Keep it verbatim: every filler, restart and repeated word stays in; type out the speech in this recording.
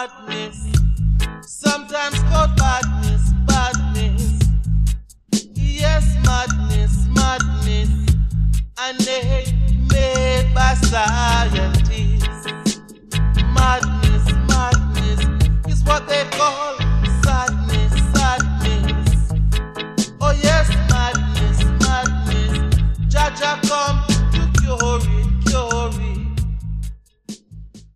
madness. Sometimes called badness, badness. Yes, madness, madness. And they made by side.